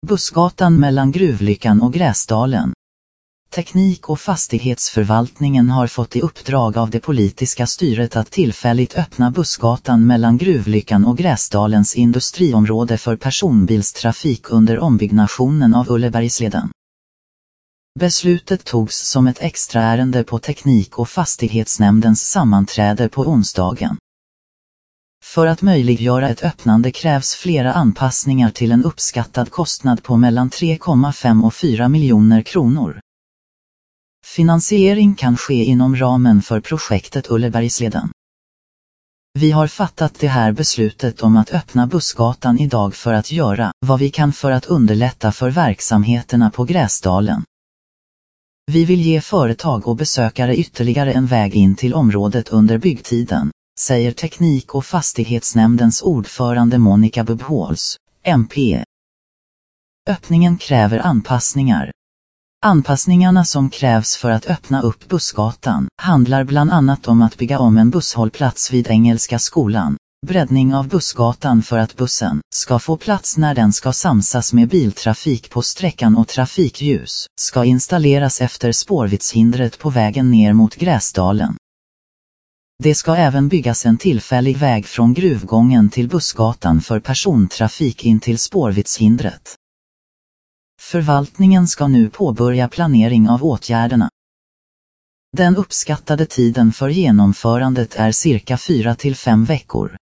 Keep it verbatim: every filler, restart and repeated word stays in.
Bussgatan mellan Gruvlyckan och Gräsdalen. Teknik- och fastighetsförvaltningen har fått i uppdrag av det politiska styret att tillfälligt öppna Bussgatan mellan Gruvlyckan och Gräsdalens industriområde för personbilstrafik under ombyggnationen av Ullebergsleden. Beslutet togs som ett extraärende på teknik- och fastighetsnämndens sammanträde på onsdagen. För att möjliggöra ett öppnande krävs flera anpassningar till en uppskattad kostnad på mellan tre komma fem och fyra miljoner kronor. Finansiering kan ske inom ramen för projektet Ullebergsleden. Vi har fattat det här beslutet om att öppna Bussgatan idag för att göra vad vi kan för att underlätta för verksamheterna på Gräsdalen. Vi vill ge företag och besökare ytterligare en väg in till området under byggtiden, säger teknik- och fastighetsnämndens ordförande Monica Bubhåls, M P. Öppningen kräver anpassningar. Anpassningarna som krävs för att öppna upp Bussgatan handlar bland annat om att bygga om en busshållplats vid Engelska skolan, breddning av Bussgatan för att bussen ska få plats när den ska samsas med biltrafik på sträckan och trafikljus ska installeras efter spårviddshindret på vägen ner mot Gräsdalen. Det ska även byggas en tillfällig väg från Gruvgången till Bussgatan för persontrafik in till spårviddshindret. Förvaltningen ska nu påbörja planering av åtgärderna. Den uppskattade tiden för genomförandet är cirka fyra till fem veckor.